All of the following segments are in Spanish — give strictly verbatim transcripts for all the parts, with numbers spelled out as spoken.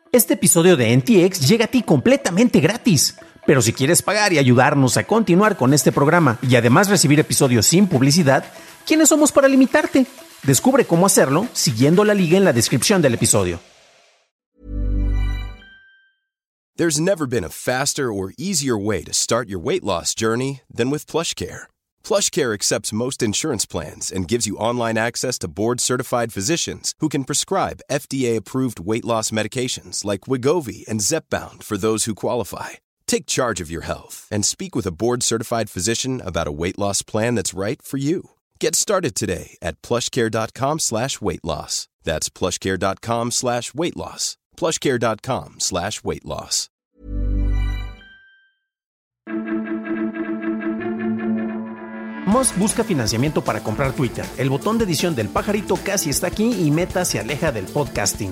Este episodio de N T X llega a ti completamente gratis. Pero si quieres pagar y ayudarnos a continuar con este programa y además recibir episodios sin publicidad, ¿quiénes somos para limitarte? Descubre cómo hacerlo siguiendo la liga en la descripción del episodio. There's never been a faster or easier way to start your weight loss journey than with PlushCare. PlushCare accepts most insurance plans and gives you online access to board-certified physicians who can prescribe F D A-approved weight loss medications like Wegovy and Zepbound for those who qualify. Take charge of your health and speak with a board-certified physician about a weight loss plan that's right for you. Get started today at plushcare.com slash weight loss. That's plushcare.com slash weight loss. plushcare.com slash weight loss. Musk busca financiamiento para comprar Twitter. El botón de edición del pajarito casi está aquí y Meta se aleja del podcasting.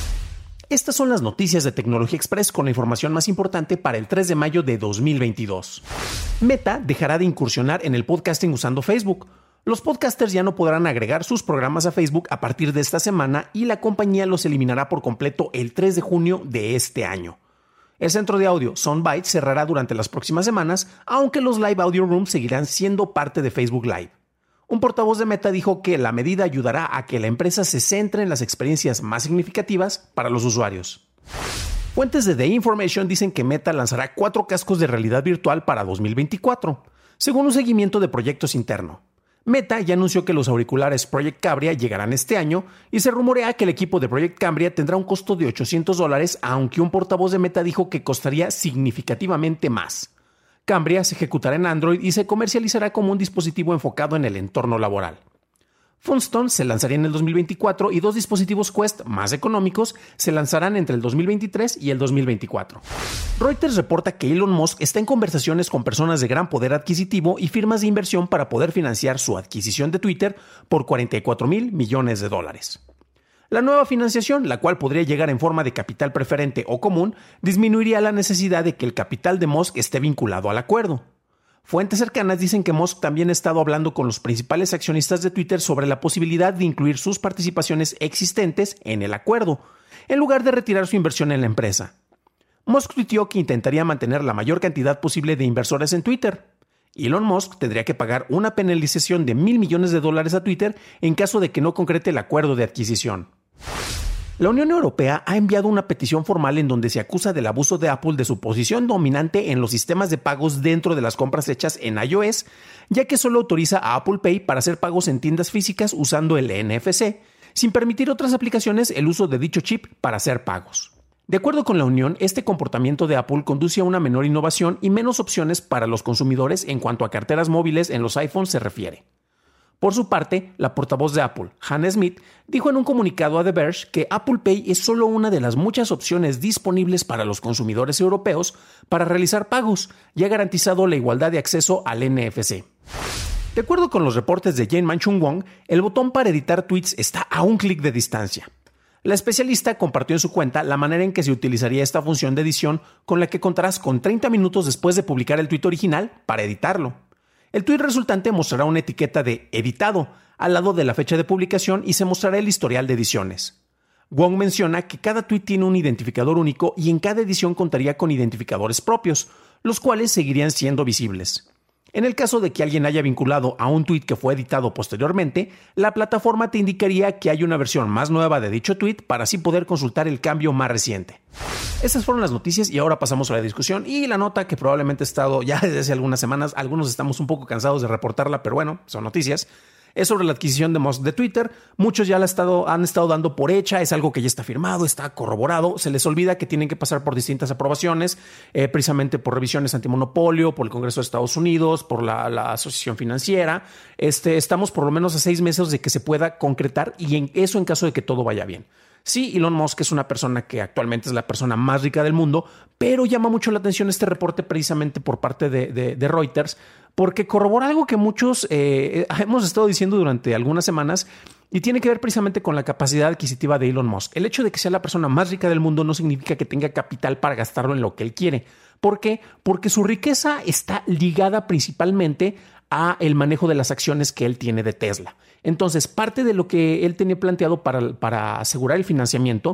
Estas son las noticias de Tecnología Express con la información más importante para el tres de mayo de dos mil veintidós. Meta dejará de incursionar en el podcasting usando Facebook. Los podcasters ya no podrán agregar sus programas a Facebook a partir de esta semana y la compañía los eliminará por completo el tres de junio de este año. El centro de audio Soundbite cerrará durante las próximas semanas, aunque los Live Audio Rooms seguirán siendo parte de Facebook Live. Un portavoz de Meta dijo que la medida ayudará a que la empresa se centre en las experiencias más significativas para los usuarios. Fuentes de The Information dicen que Meta lanzará cuatro cascos de realidad virtual para dos mil veinticuatro, según un seguimiento de proyectos interno. Meta ya anunció que los auriculares Project Cambria llegarán este año y se rumorea que el equipo de Project Cambria tendrá un costo de ochocientos dólares, aunque un portavoz de Meta dijo que costaría significativamente más. Cambria se ejecutará en Android y se comercializará como un dispositivo enfocado en el entorno laboral. Funstone se lanzaría en el dos mil veinticuatro y dos dispositivos Quest más económicos se lanzarán entre el dos mil veintitrés y el dos mil veinticuatro. Reuters reporta que Elon Musk está en conversaciones con personas de gran poder adquisitivo y firmas de inversión para poder financiar su adquisición de Twitter por cuarenta y cuatro mil millones de dólares. La nueva financiación, la cual podría llegar en forma de capital preferente o común, disminuiría la necesidad de que el capital de Musk esté vinculado al acuerdo. Fuentes cercanas dicen que Musk también ha estado hablando con los principales accionistas de Twitter sobre la posibilidad de incluir sus participaciones existentes en el acuerdo, en lugar de retirar su inversión en la empresa. Musk tuiteó que intentaría mantener la mayor cantidad posible de inversores en Twitter. Elon Musk tendría que pagar una penalización de mil millones de dólares a Twitter en caso de que no concrete el acuerdo de adquisición. La Unión Europea ha enviado una petición formal en donde se acusa del abuso de Apple de su posición dominante en los sistemas de pagos dentro de las compras hechas en iOS, ya que solo autoriza a Apple Pay para hacer pagos en tiendas físicas usando el N F C, sin permitir otras aplicaciones el uso de dicho chip para hacer pagos. De acuerdo con la Unión, este comportamiento de Apple conduce a una menor innovación y menos opciones para los consumidores en cuanto a carteras móviles en los iPhones se refiere. Por su parte, la portavoz de Apple, Hannah Smith, dijo en un comunicado a The Verge que Apple Pay es solo una de las muchas opciones disponibles para los consumidores europeos para realizar pagos y ha garantizado la igualdad de acceso al N F C. De acuerdo con los reportes de Jane Manchun Wong, el botón para editar tweets está a un clic de distancia. La especialista compartió en su cuenta la manera en que se utilizaría esta función de edición, con la que contarás con treinta minutos después de publicar el tweet original para editarlo. El tweet resultante mostrará una etiqueta de editado al lado de la fecha de publicación y se mostrará el historial de ediciones. Wong menciona que cada tweet tiene un identificador único y en cada edición contaría con identificadores propios, los cuales seguirían siendo visibles. En el caso de que alguien haya vinculado a un tweet que fue editado posteriormente, la plataforma te indicaría que hay una versión más nueva de dicho tweet para así poder consultar el cambio más reciente. Estas fueron las noticias y ahora pasamos a la discusión y la nota que probablemente ha estado ya desde hace algunas semanas. Algunos estamos un poco cansados de reportarla, pero bueno, son noticias. Es sobre la adquisición de Musk de Twitter. Muchos ya la estado, han estado dando por hecha, es algo que ya está firmado, está corroborado. Se les olvida que tienen que pasar por distintas aprobaciones, eh, precisamente por revisiones antimonopolio, por el Congreso de Estados Unidos, por la, la Asociación Financiera. Este, estamos por lo menos a seis meses de que se pueda concretar y en eso en caso de que todo vaya bien. Sí, Elon Musk es una persona que actualmente es la persona más rica del mundo, pero llama mucho la atención este reporte precisamente por parte de, de, de Reuters, porque corrobora algo que muchos eh, hemos estado diciendo durante algunas semanas y tiene que ver precisamente con la capacidad adquisitiva de Elon Musk. El hecho de que sea la persona más rica del mundo no significa que tenga capital para gastarlo en lo que él quiere. ¿Por qué? Porque su riqueza está ligada principalmente a el manejo de las acciones que él tiene de Tesla. Entonces, parte de lo que él tenía planteado para, para asegurar el financiamiento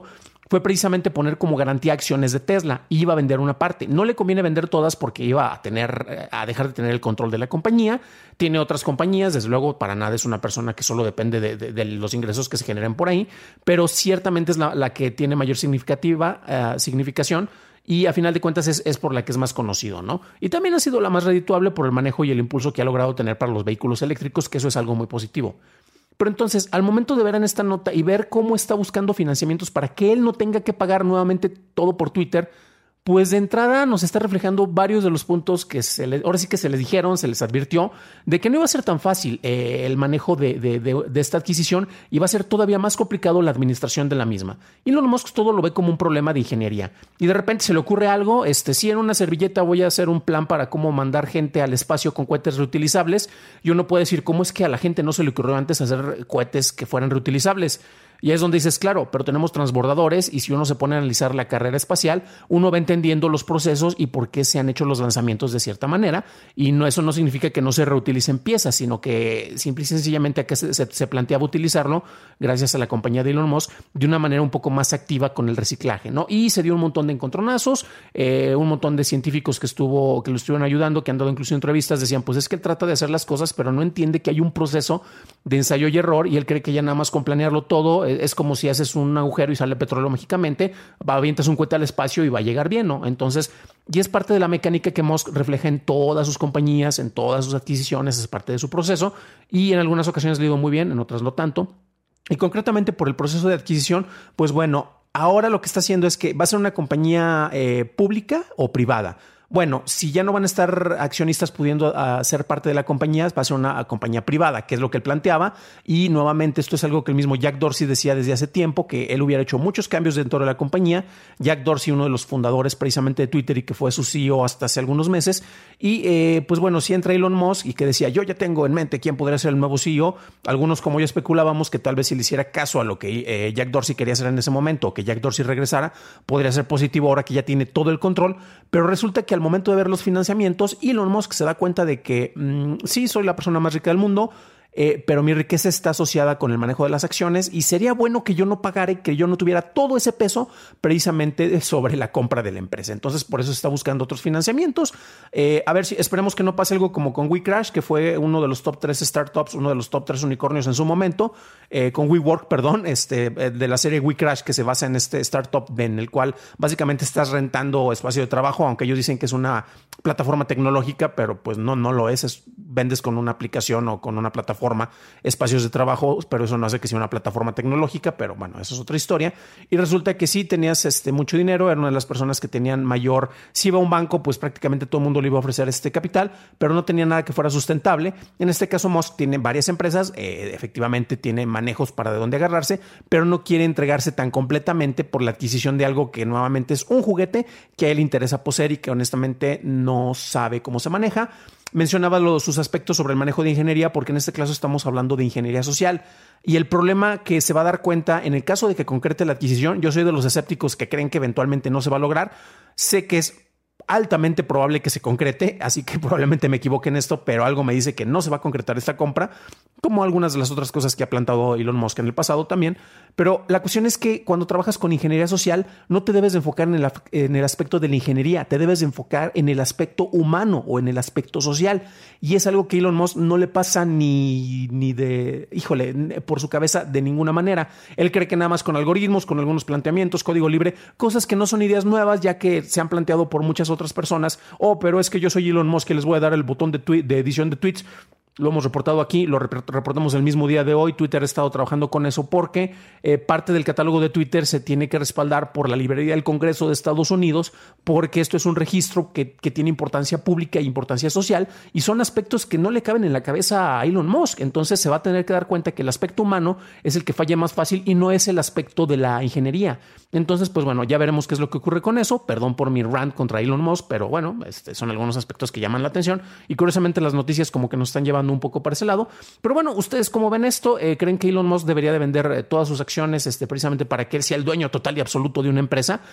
fue precisamente poner como garantía acciones de Tesla y iba a vender una parte. No le conviene vender todas porque iba a tener, a dejar de tener el control de la compañía. Tiene otras compañías, desde luego para nada es una persona que solo depende de, de, de los ingresos que se generen por ahí, pero ciertamente es la, la que tiene mayor significativa, uh, significación y a final de cuentas es, es por la que es más conocido, ¿no? Y también ha sido la más redituable por el manejo y el impulso que ha logrado tener para los vehículos eléctricos, que eso es algo muy positivo. Pero entonces, al momento de ver en esta nota y ver cómo está buscando financiamientos para que él no tenga que pagar nuevamente todo por Twitter, pues de entrada nos está reflejando varios de los puntos que se le, ahora sí que se les dijeron, se les advirtió de que no iba a ser tan fácil eh, el manejo de, de, de, de esta adquisición y va a ser todavía más complicado la administración de la misma. Elon Musk todo lo ve como un problema de ingeniería y de repente se le ocurre algo, este, si en una servilleta voy a hacer un plan para cómo mandar gente al espacio con cohetes reutilizables, y uno puede decir, ¿cómo es que a la gente no se le ocurrió antes hacer cohetes que fueran reutilizables? Y es donde dices, claro, pero tenemos transbordadores y si uno se pone a analizar la carrera espacial, uno va entendiendo los procesos y por qué se han hecho los lanzamientos de cierta manera. Y no, eso no significa que no se reutilicen piezas, sino que simple y sencillamente acá se, se, se planteaba utilizarlo gracias a la compañía de Elon Musk de una manera un poco más activa con el reciclaje, ¿no? Y se dio un montón de encontronazos, eh, un montón de científicos que estuvo, que lo estuvieron ayudando, que han dado incluso entrevistas, decían, pues es que él trata de hacer las cosas, pero no entiende que hay un proceso de ensayo y error y él cree que ya nada más con planearlo todo es como si haces un agujero y sale petróleo mágicamente, avientas un cohete al espacio y va a llegar bien, ¿no? Entonces, y es parte de la mecánica que Musk refleja en todas sus compañías, en todas sus adquisiciones, es parte de su proceso y en algunas ocasiones le ha ido muy bien, en otras no tanto. Y concretamente por el proceso de adquisición, pues bueno, ahora lo que está haciendo es que va a ser una compañía eh, pública o privada. Bueno, si ya no van a estar accionistas pudiendo uh, ser parte de la compañía, va a ser una uh, compañía privada, que es lo que él planteaba. Y nuevamente esto es algo que el mismo Jack Dorsey decía desde hace tiempo, que él hubiera hecho muchos cambios dentro de la compañía. Jack Dorsey, uno de los fundadores precisamente de Twitter y que fue su C E O hasta hace algunos meses. Y eh, pues bueno, si entra Elon Musk y que decía, yo ya tengo en mente quién podría ser el nuevo C E O. Algunos como yo especulábamos que tal vez si le hiciera caso a lo que eh, Jack Dorsey quería hacer en ese momento, o que Jack Dorsey regresara, podría ser positivo ahora que ya tiene todo el control. Pero resulta que al momento de ver los financiamientos, Elon Musk se da cuenta de que mmm, sí, soy la persona más rica del mundo, eh, pero mi riqueza está asociada con el manejo de las acciones y sería bueno que yo no pagara y que yo no tuviera todo ese peso precisamente sobre la compra de la empresa. Entonces, por eso está buscando otros financiamientos. Eh, a ver si esperemos que no pase algo como con WeCrash, que fue uno de los top tres startups, uno de los top tres unicornios en su momento, eh, con WeWork, perdón, este, de la serie WeCrash, que se basa en este startup en el cual básicamente estás rentando espacio de trabajo, aunque ellos dicen que es una plataforma tecnológica, pero pues no, no lo es. es vendes con una aplicación o con una plataforma espacios de trabajo, pero eso no hace que sea una plataforma tecnológica, pero bueno, eso es otra historia. Y resulta que sí tenías este, mucho dinero, era una de las personas que tenían mayor, si iba a un banco, pues prácticamente todo el mundo le iba a ofrecer este capital, pero no tenía nada que fuera sustentable. En este caso, Musk tiene varias empresas, eh, efectivamente tiene manejos para de dónde agarrarse, pero no quiere entregarse tan completamente por la adquisición de algo que nuevamente es un juguete que a él le interesa poseer y que honestamente no sabe cómo se maneja. Mencionaba los, sus aspectos sobre el manejo de ingeniería, porque en este caso estamos hablando de ingeniería social. Y el problema que se va a dar cuenta en el caso de que concrete la adquisición, yo soy de los escépticos que creen que eventualmente no se va a lograr. Sé que es altamente probable que se concrete, así que probablemente me equivoque en esto, pero algo me dice que no se va a concretar esta compra, como algunas de las otras cosas que ha plantado Elon Musk en el pasado también. Pero la cuestión es que cuando trabajas con ingeniería social, no te debes de enfocar en el, en el aspecto de la ingeniería, te debes de enfocar en el aspecto humano o en el aspecto social. Y es algo que Elon Musk no le pasa ni, ni de, híjole, por su cabeza de ninguna manera. Él cree que nada más con algoritmos, con algunos planteamientos, código libre, cosas que no son ideas nuevas, ya que se han planteado por muchas otras personas. Oh, pero es que yo soy Elon Musk y les voy a dar el botón de, tweet, de edición de tweets. Lo hemos reportado aquí, lo rep- reportamos el mismo día de hoy. Twitter ha estado trabajando con eso porque eh, parte del catálogo de Twitter se tiene que respaldar por la librería del Congreso de Estados Unidos, porque esto es un registro que, que tiene importancia pública e importancia social y son aspectos que no le caben en la cabeza a Elon Musk. Entonces se va a tener que dar cuenta que el aspecto humano es el que falla más fácil y no es el aspecto de la ingeniería. Entonces, pues bueno, ya veremos qué es lo que ocurre con eso. Perdón por mi rant contra Elon Musk, pero bueno, este, son algunos aspectos que llaman la atención y curiosamente las noticias como que nos están llevando un poco para ese lado. Pero bueno, ¿ustedes cómo ven esto? Eh, ¿Creen que Elon Musk debería de vender eh, todas sus acciones este, precisamente para que él sea el dueño total y absoluto de una empresa?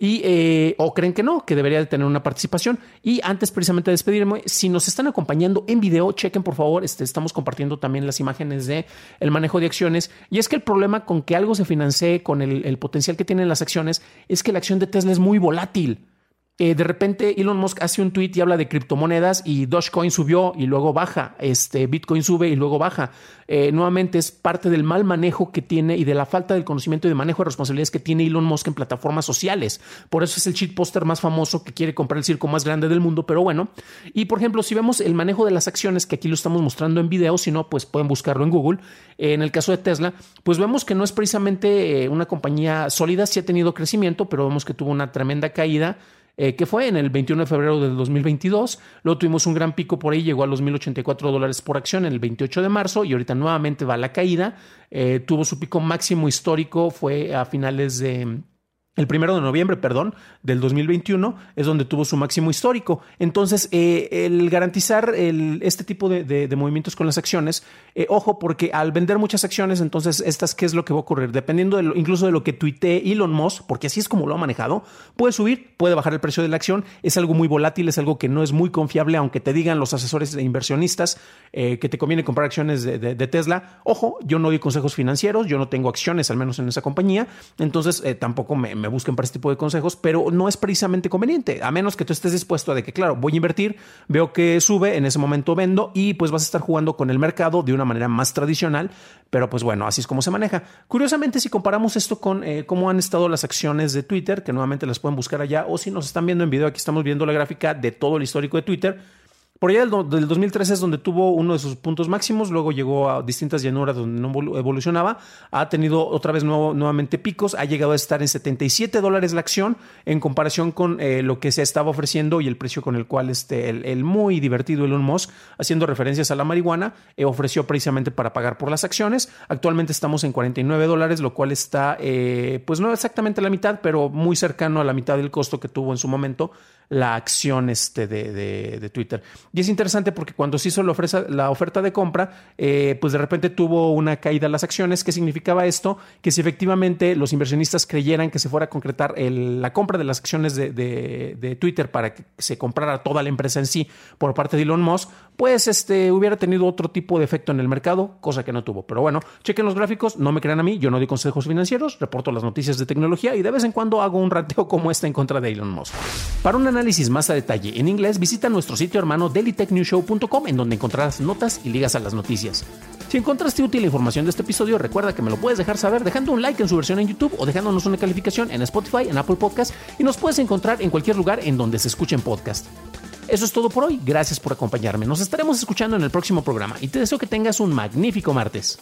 Y, eh, o creen que no, que debería de tener una participación. Y antes precisamente de despedirme, si nos están acompañando en video, chequen por favor, este, estamos compartiendo también las imágenes de el manejo de acciones. Y es que el problema con que algo se financie con el, el potencial que tienen las acciones es que la acción de Tesla es muy volátil. Eh, de repente Elon Musk hace un tweet y habla de criptomonedas y Dogecoin subió y luego baja, este, Bitcoin sube y luego baja. Eh, nuevamente es parte del mal manejo que tiene y de la falta del conocimiento y de manejo de responsabilidades que tiene Elon Musk en plataformas sociales. Por eso es el shitposter más famoso que quiere comprar el circo más grande del mundo, pero bueno. Y por ejemplo, si vemos el manejo de las acciones, que aquí lo estamos mostrando en video, si no, pues pueden buscarlo en Google. Eh, en el caso de Tesla, pues vemos que no es precisamente eh, una compañía sólida, sí ha tenido crecimiento, pero vemos que tuvo una tremenda caída. Eh, que fue en el veintiuno de febrero del dos mil veintidós. Luego tuvimos un gran pico por ahí, llegó a los mil ochenta y cuatro dólares por acción en el veintiocho de marzo y ahorita nuevamente va a la caída. Eh, tuvo su pico máximo histórico, fue a finales de... El primero de noviembre, perdón, del dos mil veintiuno es donde tuvo su máximo histórico. Entonces, eh, el garantizar el, este tipo de, de, de movimientos con las acciones, eh, ojo, porque al vender muchas acciones, entonces, estas, ¿qué es lo que va a ocurrir? Dependiendo de lo, incluso de lo que tuitee Elon Musk, porque así es como lo ha manejado, puede subir, puede bajar el precio de la acción. Es algo muy volátil, es algo que no es muy confiable, aunque te digan los asesores de inversionistas eh, que te conviene comprar acciones de, de, de Tesla. Ojo, yo no doy consejos financieros, yo no tengo acciones, al menos en esa compañía, entonces eh, tampoco me me busquen para este tipo de consejos, pero no es precisamente conveniente, a menos que tú estés dispuesto a de que, claro, voy a invertir, veo que sube, en ese momento vendo y pues vas a estar jugando con el mercado de una manera más tradicional, pero pues bueno, así es como se maneja. Curiosamente, si comparamos esto con eh, cómo han estado las acciones de Twitter, que nuevamente las pueden buscar allá, o si nos están viendo en video, aquí estamos viendo la gráfica de todo el histórico de Twitter. Por allá del, del dos mil trece es donde tuvo uno de sus puntos máximos, luego llegó a distintas llanuras donde no evolucionaba, ha tenido otra vez nuevo, nuevamente picos, ha llegado a estar en setenta y siete dólares la acción en comparación con eh, lo que se estaba ofreciendo y el precio con el cual este, el, el muy divertido Elon Musk, haciendo referencias a la marihuana, eh, ofreció precisamente para pagar por las acciones. Actualmente estamos en cuarenta y nueve dólares, lo cual está eh, pues no exactamente la mitad, pero muy cercano a la mitad del costo que tuvo en su momento la acción este de, de, de Twitter. Y es interesante porque cuando se hizo la, ofreza, la oferta de compra, eh, pues de repente tuvo una caída en las acciones. ¿Qué significaba esto? Que si efectivamente los inversionistas creyeran que se fuera a concretar el, la compra de las acciones de, de, de Twitter para que se comprara toda la empresa en sí por parte de Elon Musk, pues este, hubiera tenido otro tipo de efecto en el mercado, cosa que no tuvo. Pero bueno, chequen los gráficos, no me crean a mí, yo no doy consejos financieros, reporto las noticias de tecnología y de vez en cuando hago un ranteo como este en contra de Elon Musk. Para un análisis más a detalle en inglés, visita nuestro sitio hermano daily tech news show punto com, en donde encontrarás notas y ligas a las noticias. Si encontraste útil la información de este episodio, recuerda que me lo puedes dejar saber dejando un like en su versión en YouTube o dejándonos una calificación en Spotify, en Apple Podcast, y nos puedes encontrar en cualquier lugar en donde se escuchen podcast. Eso es todo por hoy, gracias por acompañarme. Nos estaremos escuchando en el próximo programa y te deseo que tengas un magnífico martes.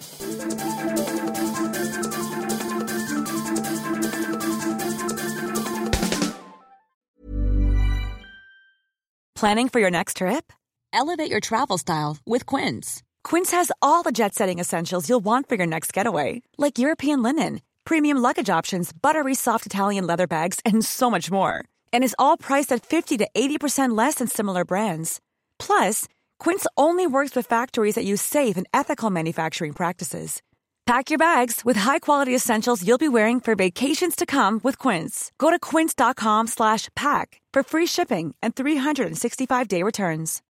Planning for your next trip? Elevate your travel style with Quince. Quince has all the jet-setting essentials you'll want for your next getaway, like European linen, premium luggage options, buttery soft Italian leather bags, and so much more. And is all priced at fifty to eighty percent less than similar brands. Plus, Quince only works with factories that use safe and ethical manufacturing practices. Pack your bags with high-quality essentials you'll be wearing for vacations to come with Quince. Go to quince dot com slash pack for free shipping and three sixty-five day returns.